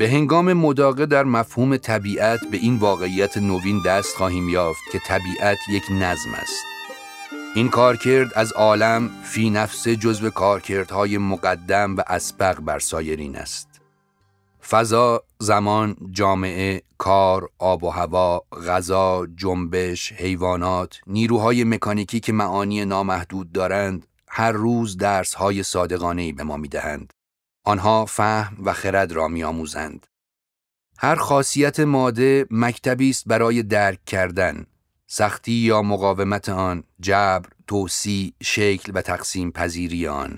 به هنگام مداقه در مفهوم طبیعت به این واقعیت نوین دست خواهیم یافت که طبیعت یک نظم است. این کارکرد از عالم فی نفسه جزو کارکردهای مقدم و اسبق بر سایرین است. فضا، زمان، جامعه، کار، آب و هوا، غذا، جنبش، حیوانات، نیروهای مکانیکی که معانی نامحدود دارند، هر روز درس‌های صادقانه‌ای به ما می‌دهند. آنها فهم و خرد را می‌آموزند. هر خاصیت ماده مکتبی است برای درک کردن، سختی یا مقاومت آن، جبر، توسیع، شکل و تقسیم پذیری آن.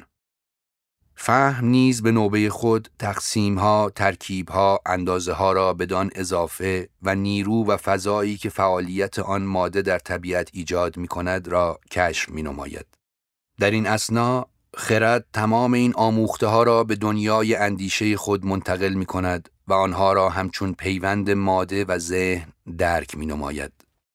فهم نیز به نوبه خود تقسیم‌ها، ترکیب‌ها، اندازه‌ها را بدان اضافه و نیرو و فضایی که فعالیت آن ماده در طبیعت ایجاد می‌کند را کشف می‌نماید. در این اثنا خرد تمام این آموخته‌ها را به دنیای اندیشه خود منتقل می‌کند و آنها را همچون پیوند ماده و ذهن درک می‌نماید.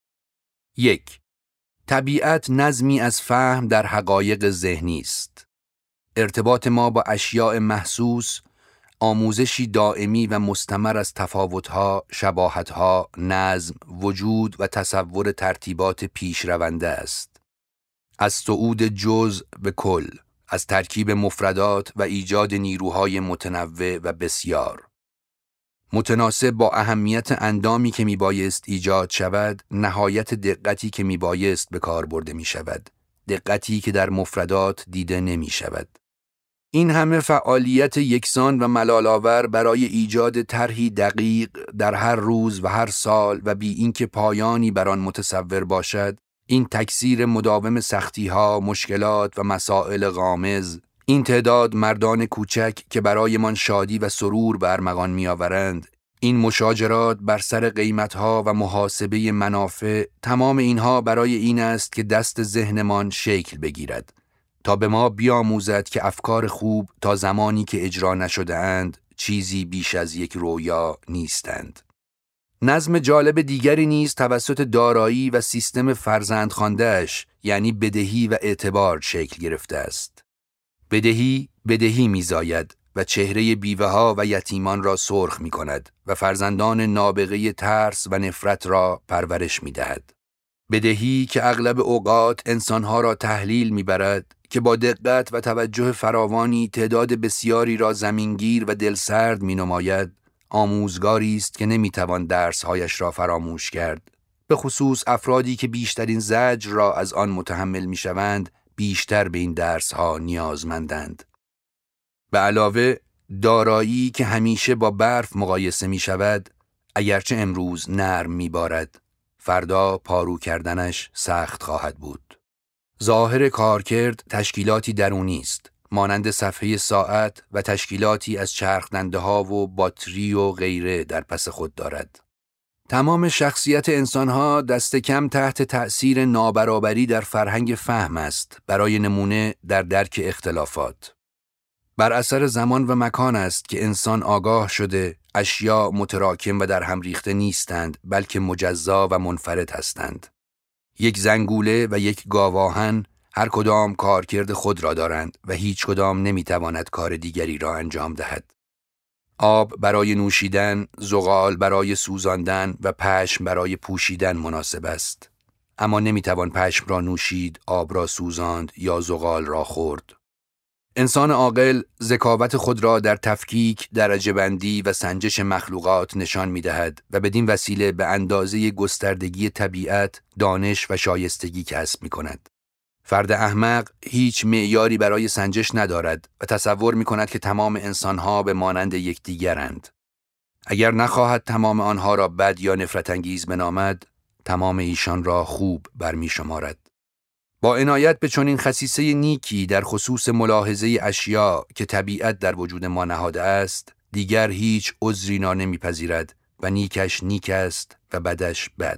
1. طبیعت نظمی از فهم در حقایق ذهنی است. ارتباط ما با اشیاء محسوس، آموزشی دائمی و مستمر از تفاوت‌ها، شباهت‌ها، نظم، وجود و تصور ترتیبات پیشرونده است. از صعود جزء به کل، از ترکیب مفردات و ایجاد نیروهای متنوع و بسیار. متناسب با اهمیت اندامی که میبایست ایجاد شود، نهایت دقتی که میبایست به کار برده میشود، دقتی که در مفردات دیده نمی شود. این همه فعالیت یکسان و ملال‌آور برای ایجاد طرحی دقیق در هر روز و هر سال و بی اینکه پایانی بر آن متصور باشد، این تکثیر مداوم سختی‌ها، مشکلات و مسائل غامض، این تعداد مردان کوچک که برایمان شادی و سرور به ارمغان می‌آورند، این مشاجرات بر سر قیمت‌ها و محاسبه منافع، تمام اینها برای این است که دست ذهنمان شکل بگیرد تا به ما بیاموزد که افکار خوب تا زمانی که اجرا نشده اند چیزی بیش از یک رویا نیستند. نظم جالب دیگری نیز توسط دارایی و سیستم فرزندخوانده‌اش یعنی بدهی و اعتبار شکل گرفته است. بدهی می‌زاید و چهره بیوه‌ها و یتیمان را سرخ می‌کند و فرزندان نابغه ترس و نفرت را پرورش می‌دهد. بدهی که اغلب اوقات انسانها را تحلیل می‌برد که با دقت و توجه فراوانی تعداد بسیاری را زمینگیر و دلسرد می‌نماید، آموزگاری است که نمی‌توان درس‌هایش را فراموش کرد، به خصوص افرادی که بیشترین زجر را از آن متحمل می‌شوند، بیشتر به این درس‌ها نیازمندند. به علاوه دارایی که همیشه با برف مقایسه می‌شود، اگرچه امروز نرم می‌بارد، فردا پارو کردنش سخت خواهد بود. ظاهر کارکرد تشکیلاتی درونی است، مانند صفحه ساعت و تشکیلاتی از چرخدنده‌ها و باتری و غیره در پس خود دارد. تمام شخصیت انسان‌ها دست کم تحت تأثیر نابرابری در فرهنگ فهم است، برای نمونه در درک اختلافات. بر اثر زمان و مکان است که انسان آگاه شده اشیاء متراکم و در هم ریخته نیستند، بلکه مجزا و منفرد هستند. یک زنگوله و یک گاواهن هر کدام کارکرد خود را دارند و هیچ کدام نمیتواند کار دیگری را انجام دهد. آب برای نوشیدن، زغال برای سوزاندن و پشم برای پوشیدن مناسب است. اما نمیتوان پشم را نوشید، آب را سوزاند یا زغال را خورد. انسان عاقل ذکاوت خود را در تفکیک، درجه بندی و سنجش مخلوقات نشان می‌دهد و بدین وسیله به اندازه گستردگی طبیعت دانش و شایستگی کسب می‌کند. فرد احمق هیچ معیاری برای سنجش ندارد و تصور می‌کند که تمام انسان‌ها به مانند یکدیگرند. اگر نخواهد تمام آنها را بد یا نفرت انگیز بنامد، تمام ایشان را خوب برمی‌شمارد. با عنایت به چنین خصیصه نیکی در خصوص ملاحظه اشیاء که طبیعت در وجود ما نهاده است، دیگر هیچ عذری نمیپذیرد و نیکش نیک است و بدش بد.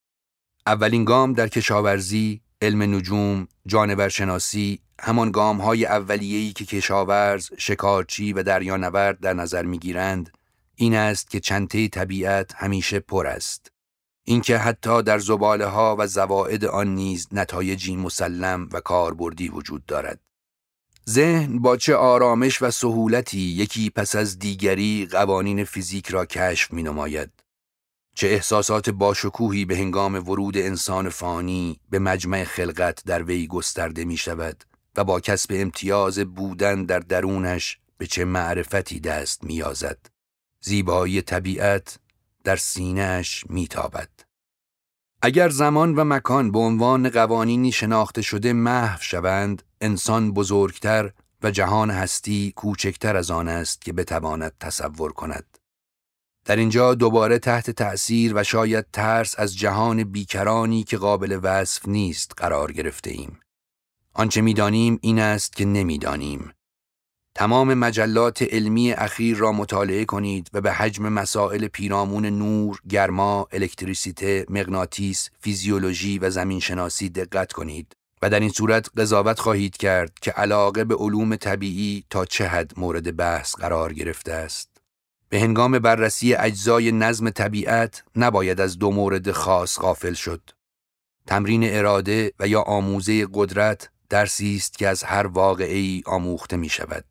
اولین گام در کشاورزی، علم نجوم، جانورشناسی، همان گام‌های اولیه‌ای که کشاورز، شکارچی و دریانورد در نظر می‌گیرند، این است که چنته طبیعت همیشه پر است. اینکه حتی در زباله‌ها و زوائد آن نیز نتایجی مسلم و کاربردی وجود دارد. ذهن با چه آرامش و سهولتی یکی پس از دیگری قوانین فیزیک را کشف می نماید. چه احساسات باشکوهی به هنگام ورود انسان فانی به مجمع خلقت در وی گسترده می شود و با کسب امتیاز بودن در درونش به چه معرفتی دست می یازد. زیبایی طبیعت در سینه‌اش می تابد. اگر زمان و مکان به عنوان قوانینی شناخته شده محو شوند، انسان بزرگتر و جهان هستی کوچکتر از آن است که بتواند تصور کند. در اینجا دوباره تحت تأثیر و شاید ترس از جهان بیکرانی که قابل وصف نیست قرار گرفته ایم. آنچه می‌دانیم این است که نمی‌دانیم. تمام مجلات علمی اخیر را مطالعه کنید و به حجم مسائل پیرامون نور، گرما، الکتریسیته، مغناطیس، فیزیولوژی و زمینشناسی دقت کنید و در این صورت قضاوت خواهید کرد که علاقه به علوم طبیعی تا چه حد مورد بحث قرار گرفته است. به هنگام بررسی اجزای نظم طبیعت نباید از دو مورد خاص غافل شد. تمرین اراده و یا آموزه قدرت درسی است که از هر واقعه‌ای آموخته می شود.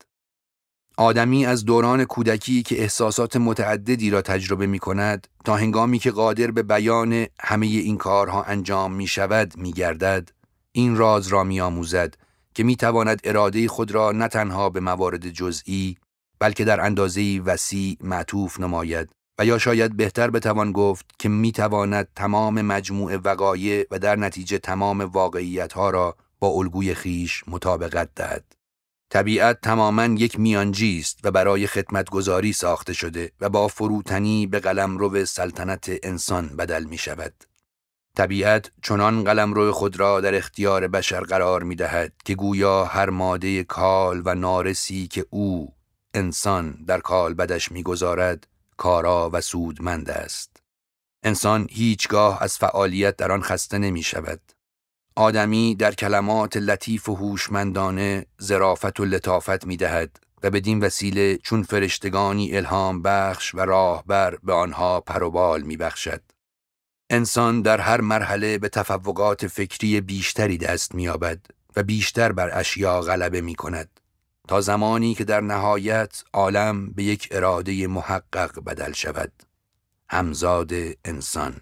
آدمی از دوران کودکی که احساسات متعددی را تجربه می کند تا هنگامی که قادر به بیان همه این کارها انجام می شود می گردد، این راز را می آموزد که می تواند اراده خود را نه تنها به موارد جزئی بلکه در اندازه‌ای وسیع معطوف نماید و یا شاید بهتر بتوان گفت که می تواند تمام مجموع وقایع و در نتیجه تمام واقعیت‌ها را با الگوی خیش مطابقت دهد. طبیعت تماماً یک میانجی است و برای خدمتگزاری ساخته شده و با فروتنی به قلمرو سلطنت انسان بدل می شود. طبیعت چنان قلمرو خود را در اختیار بشر قرار می دهد که گویا هر ماده کال و نارسی که او انسان در کالبدش می گذارد کارا و سودمند است. انسان هیچگاه از فعالیت در آن خسته نمی شود. آدمی در کلمات لطیف و هوشمندانه ظرافت و لطافت می دهد و بدین وسیله چون فرشتگانی الهام بخش و راهبر به آنها پر و بال می بخشد. انسان در هر مرحله به تفوقات فکری بیشتری دست می یابد و بیشتر بر اشیا غلبه می کند تا زمانی که در نهایت عالم به یک اراده محقق بدل شود. همزاد انسان.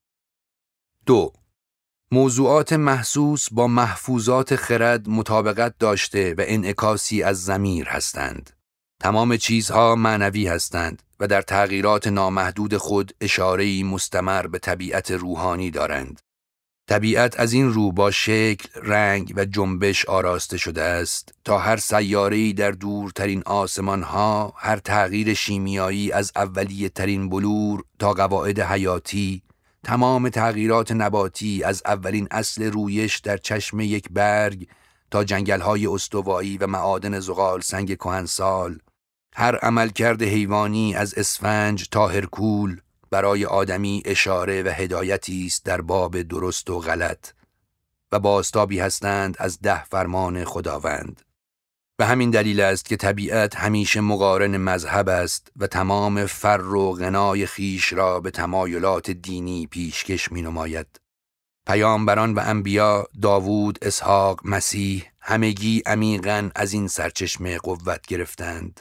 2. موضوعات محسوس با محفوظات خرد مطابقت داشته و انعکاسی از ضمیر هستند. تمام چیزها معنوی هستند و در تغییرات نامحدود خود اشاره‌ای مستمر به طبیعت روحانی دارند. طبیعت از این رو با شکل، رنگ و جنبش آراسته شده است تا هر سیاره‌ای در دورترین آسمان‌ها، هر تغییر شیمیایی از اولیه ترین بلور تا قواعد حیاتی، تمام تغییرات نباتی از اولین اصل رویش در چشم یک برگ تا جنگل‌های استوایی و معادن زغال سنگ کهنسال، هر عملکرد حیوانی از اسفنج تا هرکول برای آدمی اشاره و هدایتی است در باب درست و غلط و بازتابی هستند از 10 فرمان خداوند. به همین دلیل است که طبیعت همیشه مقارن مذهب است و تمام فر و غنای خیش را به تمایلات دینی پیشکش می نماید. پیامبران و انبیا، داوود، اسحاق، مسیح، همگی عمیقاً از این سرچشمه قوت گرفتند.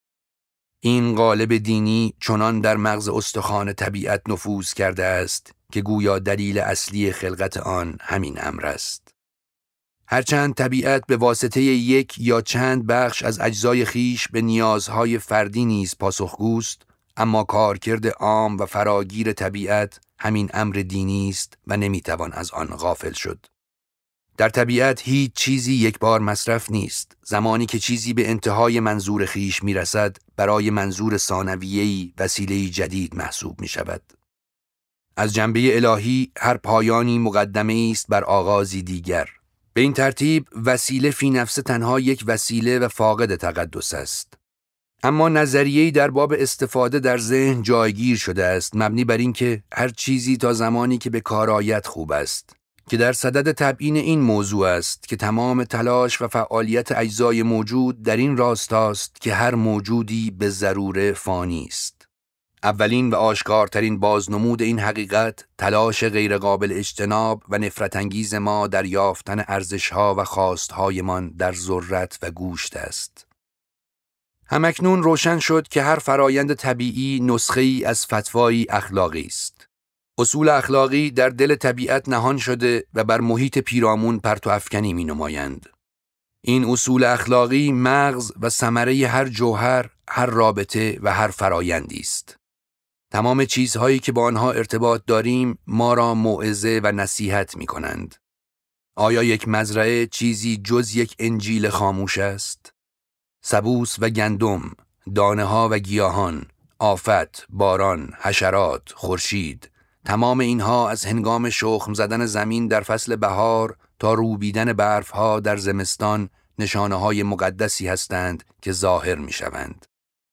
این قالب دینی چنان در مغز استخوان طبیعت نفوذ کرده است که گویا دلیل اصلی خلقت آن همین امر است. هرچند طبیعت به واسطه یک یا چند بخش از اجزای خیش به نیازهای فردی نیز پاسخگوست، اما کارکرد عام و فراگیر طبیعت همین امر دینی است و نمیتوان از آن غافل شد. در طبیعت هیچ چیزی یک بار مصرف نیست. زمانی که چیزی به انتهای منظور خیش میرسد، برای منظور ثانویه‌ای وسیله‌ای جدید محسوب می شود. از جنبه الهی هر پایانی مقدمه است بر آغازی دیگر. به این ترتیب وسیله فی نفسه تنها یک وسیله و فاقد تقدس است. اما نظریه‌ای در باب استفاده در ذهن جایگیر شده است، مبنی بر این که هر چیزی تا زمانی که به کار آید خوب است، که در صدد تبیین این موضوع است که تمام تلاش و فعالیت اجزای موجود در این راستاست که هر موجودی به ضروره فانی است. اولین و آشکارترین بازنمود این حقیقت تلاش غیرقابل اجتناب و نفرت انگیز ما در یافتن ارزش‌ها و خواست‌هایمان در ذرت و گوشت است. همکنون روشن شد که هر فرایند طبیعی نسخه‌ای از فتوایی اخلاقی است. اصول اخلاقی در دل طبیعت نهان شده و بر محیط پیرامون پرتو افکنی می‌نمایند. این اصول اخلاقی مغز و ثمره هر جوهر، هر رابطه و هر فرایندی است. تمام چیزهایی که با آنها ارتباط داریم ما را موعظه و نصیحت می‌کنند. آیا یک مزرعه چیزی جز یک انجیل خاموش است؟ سبوس و گندم، دانه‌ها و گیاهان، آفت، باران، حشرات، خورشید، تمام اینها از هنگام شخم زدن زمین در فصل بهار تا روبیدن برفها در زمستان نشانه‌های مقدسی هستند که ظاهر می‌شوند.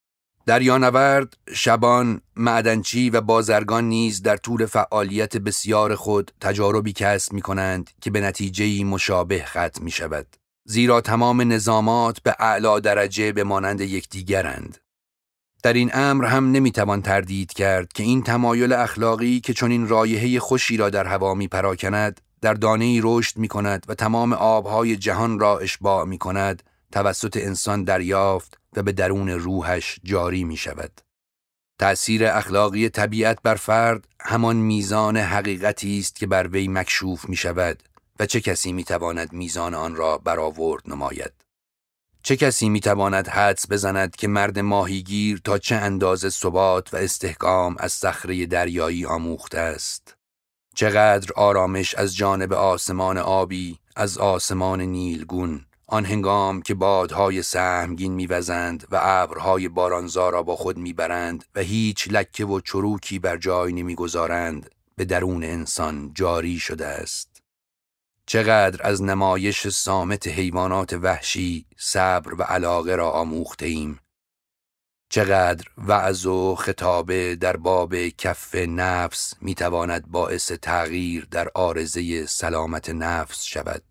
دریانورد، شبان، معدنچی و بازرگان نیز در طول فعالیت بسیار خود تجاربی کسب می‌کنند که به نتیجه‌ای مشابه ختم می‌شود. زیرا تمام نظامات به اعلی درجه به مانند یکدیگرند. در این امر هم نمیتوان تردید کرد که این تمایل اخلاقی که چنین رایحه خوشی را در هوا میپراکند، در دانه‌ای رشد میکند و تمام آبهای جهان را اشباع میکند، توسط انسان دریافت و به درون روحش جاری میشود. تأثیر اخلاقی طبیعت بر فرد همان میزان حقیقتی است که بر وی مکشوف میشود و چه کسی میتواند میزان آن را برآورد نماید؟ چه کسی میتواند حدس بزند که مرد ماهیگیر تا چه اندازه ثبات و استحکام از صخره دریایی آموخته است؟ چقدر آرامش از جانب آسمان آبی، از آسمان نیلگون، آن هنگام که بادهای سهمگین میوزند و ابرهای بارانزا را با خود میبرند و هیچ لکه و چروکی بر جای نمیگذارند، به درون انسان جاری شده است. چقدر از نمایش صامت حیوانات وحشی صبر و علاقه را آموخته ایم. چقدر وعظ و خطابه در باب کف نفس میتواند باعث تغییر در عارضه سلامت نفس شود.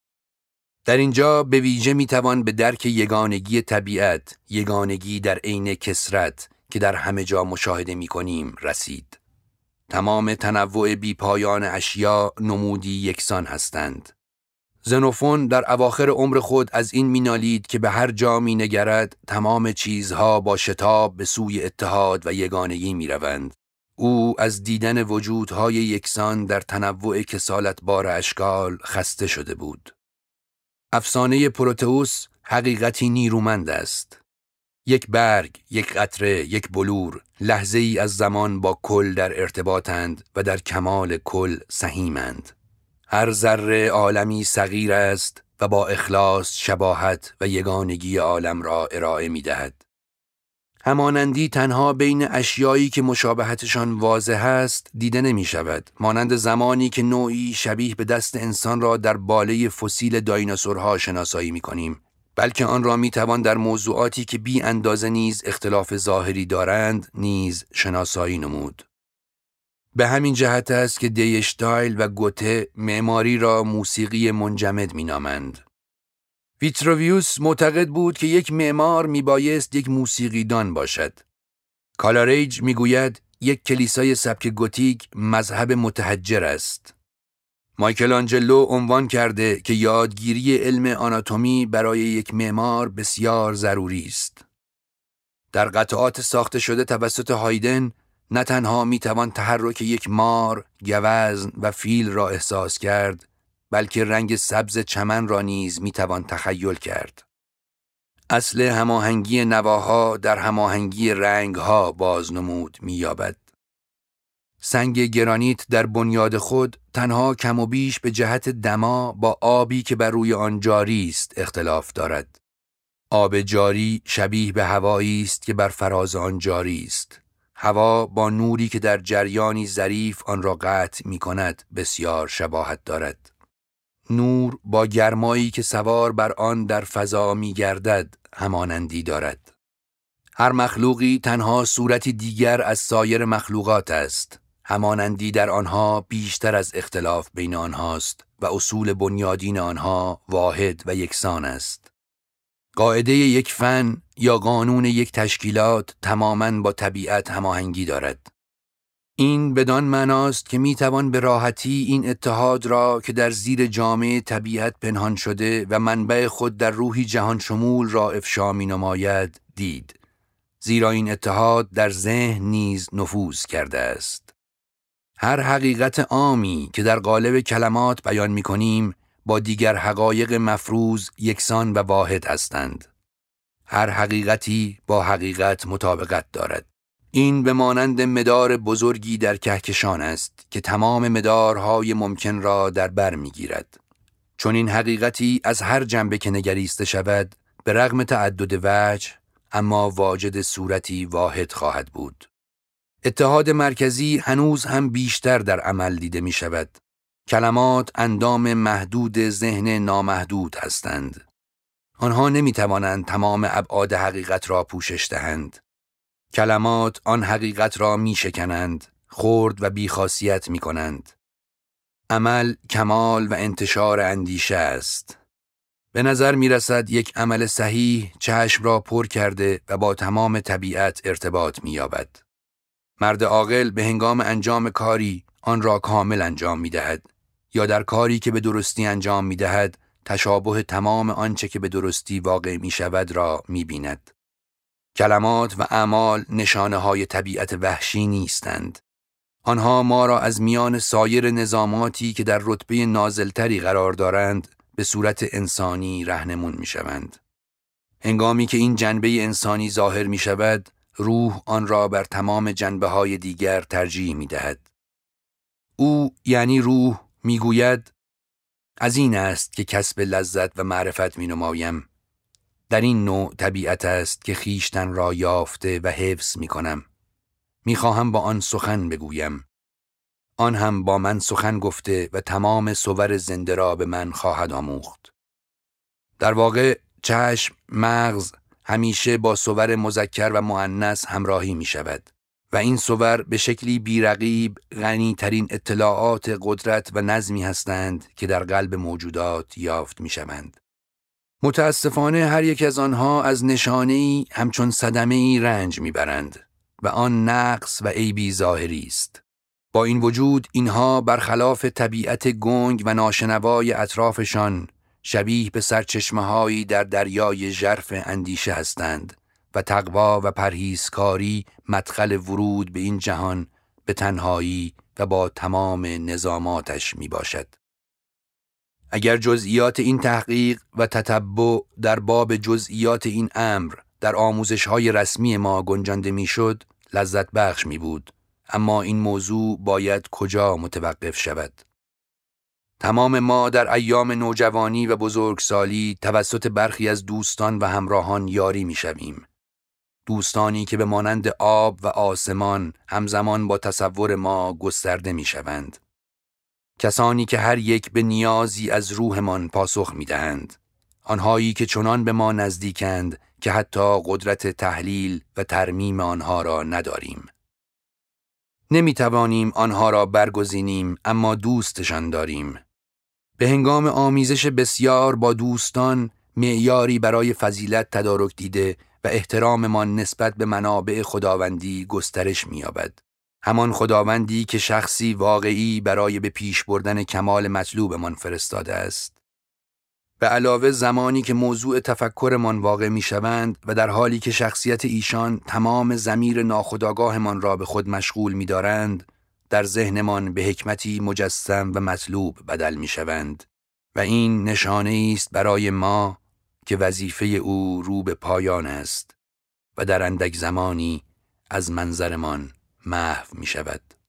در اینجا به ویژه میتوان به درک یگانگی طبیعت، یگانگی در عین کثرت که در همه جا مشاهده میکنیم رسید. تمام تنوع بیپایان اشیا نمودی یکسان هستند. زنوفون در اواخر عمر خود از این مینالید که به هر جا مینگرد تمام چیزها با شتاب به سوی اتحاد و یگانگی میروند. او از دیدن وجودهای یکسان در تنوع کسالتبار اشکال خسته شده بود. افسانه پروتئوس حقیقتی نیرومند است. یک برگ، یک قطره، یک بلور، لحظه ای از زمان با کل در ارتباطند و در کمال کل سهیمند. هر ذره عالمی صغیر است و با اخلاص شباهت و یگانگی عالم را ارائه می دهد. همانندی تنها بین اشیایی که مشابهتشان واضح است دیده نمی شود، مانند زمانی که نوعی شبیه به دست انسان را در باله فسیل دایناسورها شناسایی می کنیم، بلکه آن را می توان در موضوعاتی که بی اندازه نیز اختلاف ظاهری دارند نیز شناسایی نمود. به همین جهت است که دی اشتایل و گوته معماری را موسیقی منجمد می نامند. ویتروویوس معتقد بود که یک معمار می بایست یک موسیقیدان باشد. کالاریج می گوید یک کلیسای سبک گوتیک مذهب متحجر است. مایکل آنجلو عنوان کرده که یادگیری علم آناتومی برای یک معمار بسیار ضروری است. در قطعات ساخته شده توسط هایدن نه تنها میتوان تحرک یک مار، گوزن و فیل را احساس کرد، بلکه رنگ سبز چمن را نیز میتوان تخیل کرد. اصل هماهنگی نواها در هماهنگی رنگها بازنمود می‌یابد. سنگ گرانیت در بنیاد خود تنها کم و بیش به جهت دما با آبی که بر روی آن جاری است اختلاف دارد. آب جاری شبیه به هوایی است که بر فراز آن جاری است. هوا با نوری که در جریانی ظریف آن را قطع می کند بسیار شباهت دارد. نور با گرمایی که سوار بر آن در فضا می گردد همانندی دارد. هر مخلوقی تنها صورتی دیگر از سایر مخلوقات است. همانندی در آنها بیشتر از اختلاف بین آنهاست و اصول بنیادین آنها واحد و یکسان است. قاعده یک فن یا قانون یک تشکیلات تماماً با طبیعت هماهنگی دارد. این بدان معناست که میتوان به راحتی این اتحاد را که در زیر جامعه طبیعت پنهان شده و منبع خود در روحی جهان شمول را افشا می‌نماید دید. زیرا این اتحاد در ذهن نیز نفوذ کرده است. هر حقیقت عامی که در قالب کلمات بیان می‌کنیم با دیگر حقایق مفروض یکسان و واحد هستند. هر حقیقتی با حقیقت مطابقت دارد. این به مانند مدار بزرگی در کهکشان است که تمام مدارهای ممکن را در بر می‌گیرد. چون این حقیقتی از هر جنبه که نگریسته شود به رغم تعدد وجه اما واجد صورتی واحد خواهد بود. اتحاد مرکزی هنوز هم بیشتر در عمل دیده می شود. کلمات اندام محدود ذهن نامحدود هستند. آنها نمی توانند تمام ابعاد حقیقت را پوشش دهند. کلمات آن حقیقت را می شکنند، خرد و بیخاصیت می کنند. عمل کمال و انتشار اندیشه است. به نظر می رسد یک عمل صحیح چشم را پر کرده و با تمام طبیعت ارتباط می یابد. مرد عاقل به هنگام انجام کاری آن را کامل انجام می دهد یا در کاری که به درستی انجام می دهد تشابه تمام آنچه که به درستی واقع می شود را می بیند. کلمات و اعمال نشانه های طبیعت وحشی نیستند. آنها ما را از میان سایر نظاماتی که در رتبه نازلتری قرار دارند به صورت انسانی راهنمون می شوند. هنگامی که این جنبه انسانی ظاهر می شود، روح آن را بر تمام جنبه های دیگر ترجیح می دهد. او یعنی روح می گوید از این است که کسب لذت و معرفت می نمایم. در این نوع طبیعت است که خیشتن را یافته و حفظ می کنم. می خواهم با آن سخن بگویم. آن هم با من سخن گفته و تمام صور زنده را به من خواهد آموخت. در واقع چشم، مغز همیشه با صور مذکر و مؤنث همراهی می شود و این صور به شکلی بیرقیب غنی ترین اطلاعات قدرت و نظمی هستند که در قلب موجودات یافت می شوند. متاسفانه هر یک از آنها از نشانه‌ای همچون صدمه‌ای رنج می‌برند و آن نقص و عیبی ظاهری است. با این وجود اینها برخلاف طبیعت گنگ و ناشنوای اطرافشان شبیه به سرچشمه‌هایی در دریای ژرف اندیشه هستند و تقوا و پرهیزکاری مدخل ورود به این جهان به تنهایی و با تمام نظاماتش میباشد. اگر جزئیات این تحقیق و تتبع در باب جزئیات این امر در آموزش‌های رسمی ما گنجانده میشد، لذت بخش می بود، اما این موضوع باید کجا متوقف شود؟ تمام ما در ایام نوجوانی و بزرگسالی توسط برخی از دوستان و همراهان یاری می شویم. دوستانی که به مانند آب و آسمان همزمان با تصور ما گسترده می شوند. کسانی که هر یک به نیازی از روحمان پاسخ می دهند. آنهایی که چنان به ما نزدیکند که حتی قدرت تحلیل و ترمیم آنها را نداریم. نمی توانیم آنها را برگزینیم اما دوستشان داریم. به هنگام آمیزش بسیار با دوستان معیاری برای فضیلت تدارک دیده و احتراممان نسبت به منابع خداوندی گسترش می‌یابد. همان خداوندی که شخصی واقعی برای به پیش بردن کمال مطلوبمان فرستاده است. به علاوه زمانی که موضوع تفکرمان واقع می‌شوند و در حالی که شخصیت ایشان تمام ضمیر ناخودآگاهمان را به خود مشغول می‌دارند، در ذهنمان به حکمتی مجسم و مطلوب بدل می‌شوند و این نشانه است برای ما که وظیفه او رو به پایان است و در اندک زمانی از منظرمان محو می‌شود.